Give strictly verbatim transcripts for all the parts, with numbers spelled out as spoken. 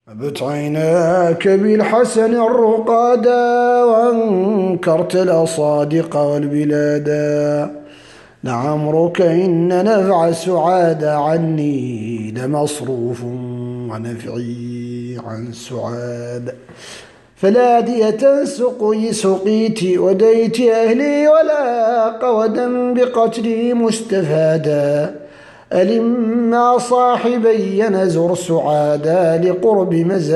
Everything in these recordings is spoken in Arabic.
أبت عيناك بالحسن الرقادا وأنكرت الأصادق والبلادا. لعمرك إن نفع السعاد عني لمصروف ونفعي عن سعاد. فلا دية سقي سقيت وديت أهلي ولا قودا بقتلي مستفادا. ألم صاحبي نزر سعادا لقرب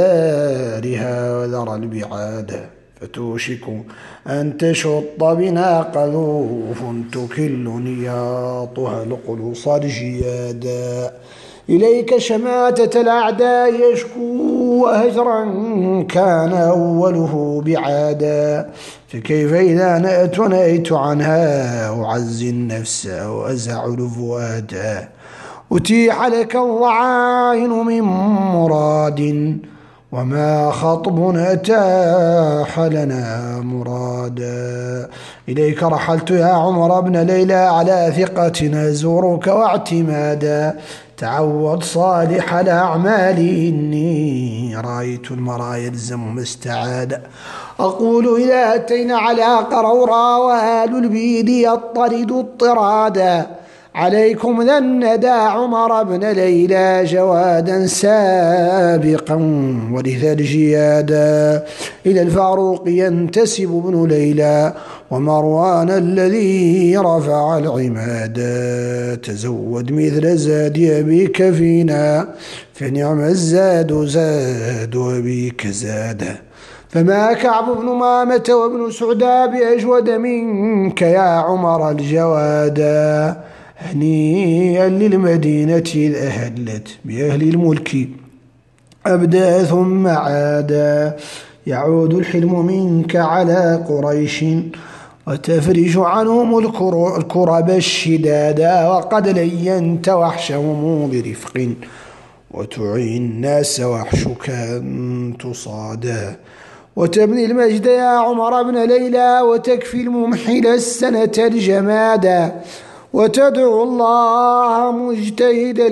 مزارها وذرى البعادا. فتوشك أن تشط بنا قذوف تكل نياطها القلوص الجيادا. إليك شماتة الأعداء يشكو هجرا كان أوله بعادا. فكيف إذا نأت ونأيت عنها أعزي النفس وأزعل فؤادا. أتيح لك الضعائن من مراد وما خطب أتاح لنا مرادا. إليك رحلت يا عمر بن ليلى على ثقة أزورك واعتمادا. تعود صالح الأعمال إني رأيت المرى يلزم مستعادا. أقول إذا أتينا على قرورا وآل البيد يطرد اضطرادا. عليكم ذا الندى عمر بن ليلى جوادا سابقا ولذا الجيادا. إلى الفاروق ينتسب ابن ليلى ومروان الذي رفع العمادا. تزود مثل زاد أبيك فينا فنعم الزاد زاد أبيك زادا. فما كعب بن مامة وابن سعدا بأجود منك يا عمر الجوادا. هنيئا للمدينة إذ أهلت بأهل الملك أبدا ثم عادا. يعود الحلم منك على قريش وتفرج عنهم الكرب الشدادا. وقد لينت وحشهم برفق وتعي الناس وحشك أن تصادا. وتبني المجد يا عمر بن ليلى وتكفي الممحل السنة الجمادا. وتدعو الله مجتهدا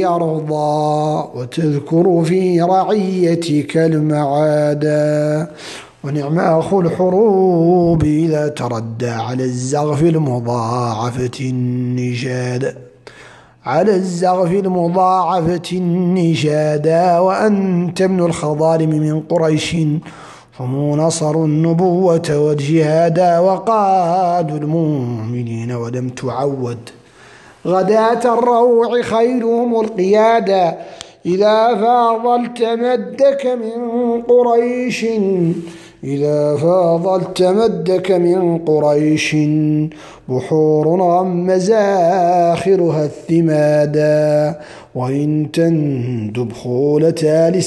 ليرضى وتذكر في رعيتك المعادا. ونعم أخو الحروب إذا تردى على الزغف المضاعفة النجادا. على الزغف المضاعفة النجادا. وأنت ابن الخضارم من قريش هم نصروا النبوة والجهادا. وقاد المؤمنين ولم تعود غداة الروع خيرهم القيادا. إذا فاضلت مدك من قريش إذا فاضلت مدك من قريش بحور غم زاخرها الثمادا. وإن تندب خولة